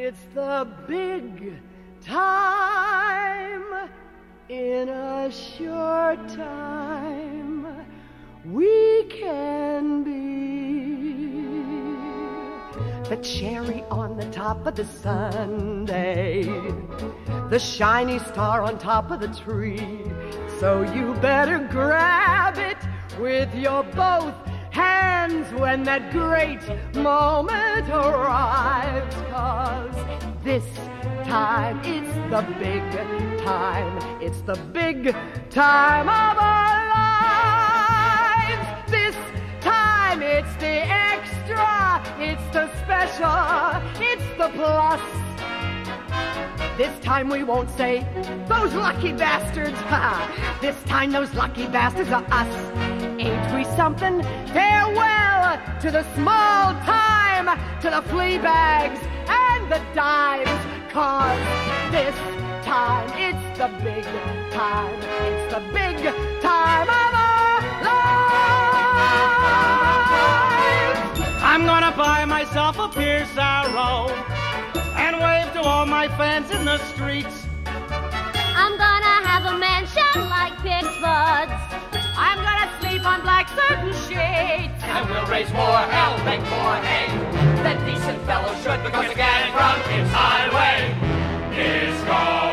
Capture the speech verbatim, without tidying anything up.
It's the big time. In a short time, we can be the cherry on the top of the sundae, the shiny star on top of the tree. So you better grab it with your both hands when that great moment arrives, 'cause this time it's the big time. It's the big time of our lives. This time it's the extra, it's the special, it's the plus. This time we won't say, those lucky bastards, ha! This time those lucky bastards are us. Ain't we something? Farewell to the small time, to the flea bags and the dimes, 'cause this time, it's the big time. It's the big time of our lives. I'm gonna buy myself a Pierce Arrow and wave to all my fans in the streets. I'm gonna have a mansion like Pickford's. I'm gonna sleep on black satin sheets. And we'll raise more hell, make more hay than decent fellows should, because the gang from its highway is gone.